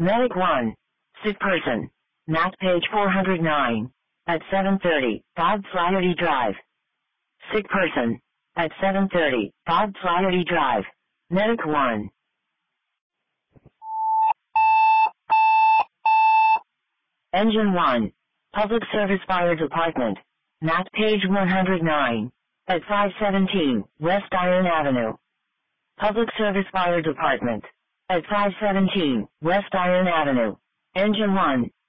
Medic 1. Sick person. Matt page 409. At 7:30, Bob Flaherty Drive. Sick person. At 7:30, Bob Flaherty Drive. Medic 1. Engine 1. Public Service Fire Department. Matt page 109. At 517, West Iron Avenue. Public Service Fire Department. At 517, West Iron Avenue. Engine 1.